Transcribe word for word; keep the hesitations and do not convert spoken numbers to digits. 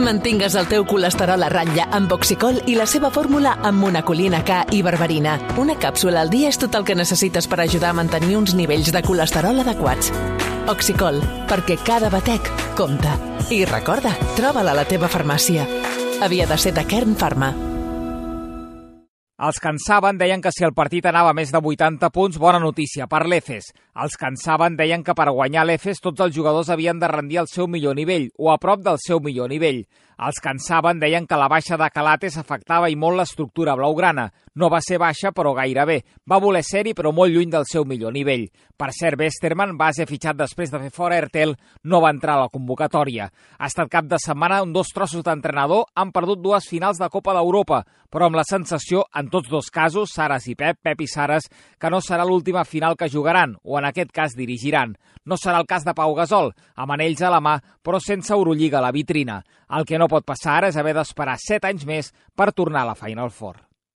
Mantingues el teu colesterol a ratlla amb Oxicol i la seva fórmula amb monacolina K i berberina. Una càpsula al dia és tot el que necessites per ajudar a mantenir uns nivells de colesterol adequats. Oxicol, perquè cada batec compta. I recorda, troba-la a la teva farmàcia. Havia de ser de Kern Pharma. Els que en saben deien que si el partit anava a més de vuitanta punts, bona notícia per l'Efes. Els que en saben deien que per guanyar l'Efes tots els jugadors havien de rendir al seu millor nivell o a prop del seu millor nivell. Els que en saben deien que la baixa de Calates afectava i molt l'estructura blaugrana. No va ser baixa, però gairebé. Va voler ser-hi, però molt lluny del seu millor nivell. Per cert, Westerman, base fitxat després de fer fora Ertel, no va entrar a la convocatòria. Ha estat cap de setmana on dos trossos d'entrenador han perdut dues finals de Copa d'Europa, però amb la sensació, en tots dos casos, Saras i Pep, Pep i Saras, que no serà l'última final que jugaran, o en aquest cas dirigiran. No serà el cas de Pau Gasol, amb anells a la mà, però sense Eurolliga a la vitrina. El que no pot passar ara és haver d'esperar set anys més per tornar a la Final Four.